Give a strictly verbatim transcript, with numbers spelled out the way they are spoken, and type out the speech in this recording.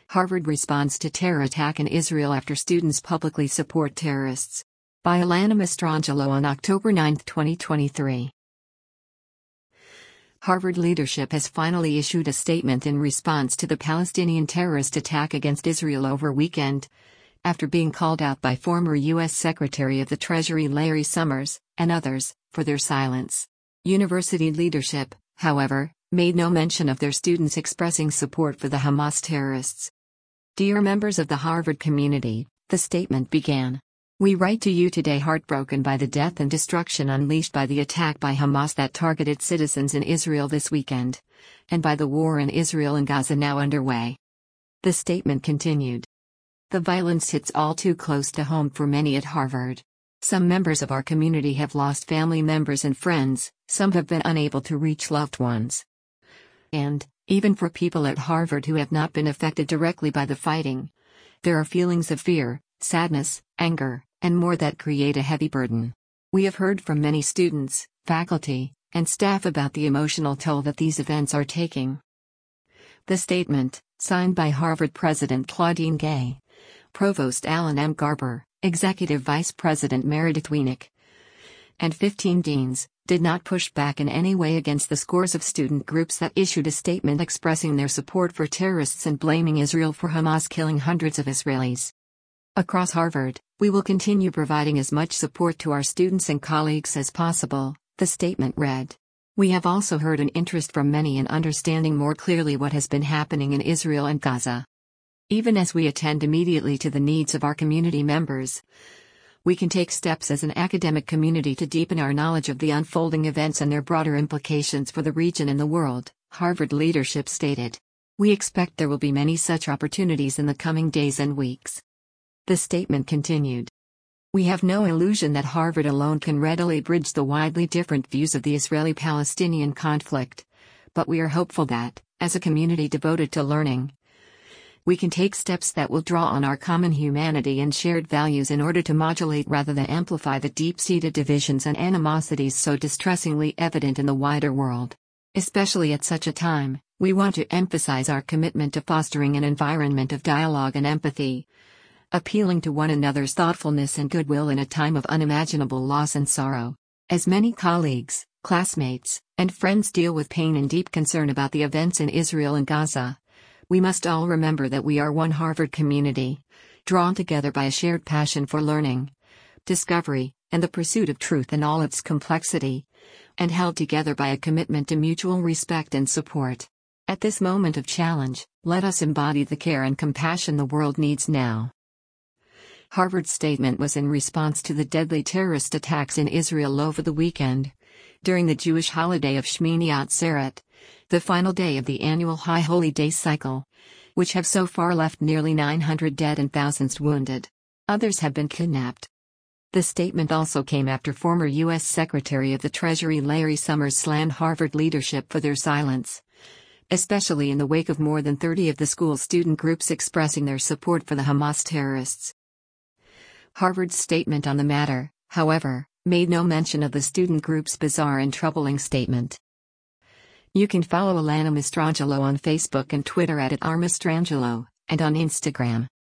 Harvard responds to terror attack in Israel after students publicly support terrorists. By Alana Mastrangelo on October ninth, twenty twenty-three. Harvard leadership has finally issued a statement in response to the Palestinian terrorist attack against Israel over weekend, after being called out by former U S Secretary of the Treasury Larry Summers, and others, for their silence. University leadership, however, made no mention of their students expressing support for the Hamas terrorists. Dear members of the Harvard community, the statement began. We write to you today heartbroken by the death and destruction unleashed by the attack by Hamas that targeted citizens in Israel this weekend, and by the war in Israel and Gaza now underway. The statement continued. The violence hits all too close to home for many at Harvard. Some members of our community have lost family members and friends, some have been unable to reach loved ones. And, even for people at Harvard who have not been affected directly by the fighting, there are feelings of fear, sadness, anger, and more that create a heavy burden. We have heard from many students, faculty, and staff about the emotional toll that these events are taking. The statement, signed by Harvard President Claudine Gay, Provost Alan M. Garber, Executive Vice President Meredith Wienick, and fifteen deans, did not push back in any way against the scores of student groups that issued a statement expressing their support for terrorists and blaming Israel for Hamas killing hundreds of Israelis. Across Harvard, we will continue providing as much support to our students and colleagues as possible, the statement read. We have also heard an interest from many in understanding more clearly what has been happening in Israel and Gaza. Even as we attend immediately to the needs of our community members, we can take steps as an academic community to deepen our knowledge of the unfolding events and their broader implications for the region and the world, Harvard leadership stated. We expect there will be many such opportunities in the coming days and weeks. The statement continued. We have no illusion that Harvard alone can readily bridge the widely different views of the Israeli-Palestinian conflict, but we are hopeful that, as a community devoted to learning, we can take steps that will draw on our common humanity and shared values in order to modulate rather than amplify the deep-seated divisions and animosities so distressingly evident in the wider world. Especially at such a time, we want to emphasize our commitment to fostering an environment of dialogue and empathy, appealing to one another's thoughtfulness and goodwill in a time of unimaginable loss and sorrow. As many colleagues, classmates, and friends deal with pain and deep concern about the events in Israel and Gaza, we must all remember that we are one Harvard community, drawn together by a shared passion for learning, discovery, and the pursuit of truth in all its complexity, and held together by a commitment to mutual respect and support. At this moment of challenge, let us embody the care and compassion the world needs now. Harvard's statement was in response to the deadly terrorist attacks in Israel over the weekend, during the Jewish holiday of Shmini Atzeret, the final day of the annual High Holy Day cycle, which have so far left nearly nine hundred dead and thousands wounded. Others have been kidnapped. The statement also came after former U S Secretary of the Treasury Larry Summers slammed Harvard leadership for their silence, especially in the wake of more than thirty of the school's student groups expressing their support for the Hamas terrorists. Harvard's statement on the matter, however, made no mention of the student group's bizarre and troubling statement. You can follow Alana Mastrangelo on Facebook and Twitter at, at r mastrangelo, and on Instagram.